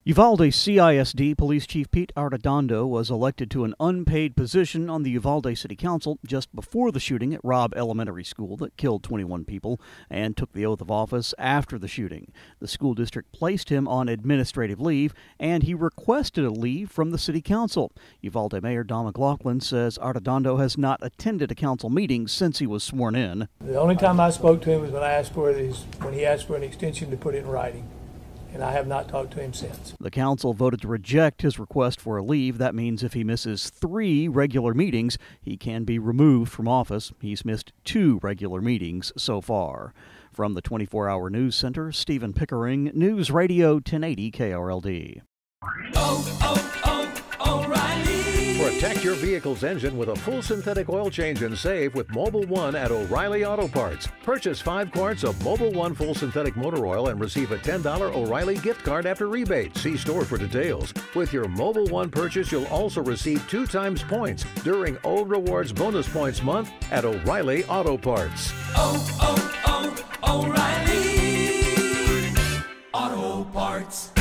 Uvalde CISD Police Chief Pete Arredondo was elected to an unpaid position on the Uvalde City Council just before the shooting at Robb Elementary School that killed 21 people and took the oath of office after the shooting. The school district placed him on administrative leave, and he requested a leave from the City Council. Uvalde Mayor Don McLaughlin says Arredondo has not attended a council meeting since he was sworn in. The only time I spoke to him was when he asked for an extension to put it in writing. And I have not talked to him since. The council voted to reject his request for a leave. That means if he misses 3 regular meetings, he can be removed from office. He's missed 2 regular meetings so far. From the 24-Hour News Center, Stephen Pickering, News Radio 1080 KRLD. O'Reilly. Protect your vehicle's engine with a full synthetic oil change and save with Mobil 1 at O'Reilly Auto Parts. Purchase 5 quarts of Mobil 1 full synthetic motor oil and receive a $10 O'Reilly gift card after rebate. See store for details. With your Mobil 1 purchase, you'll also receive 2 times points during Old Rewards Bonus Points Month at O'Reilly Auto Parts. O'Reilly Auto Parts.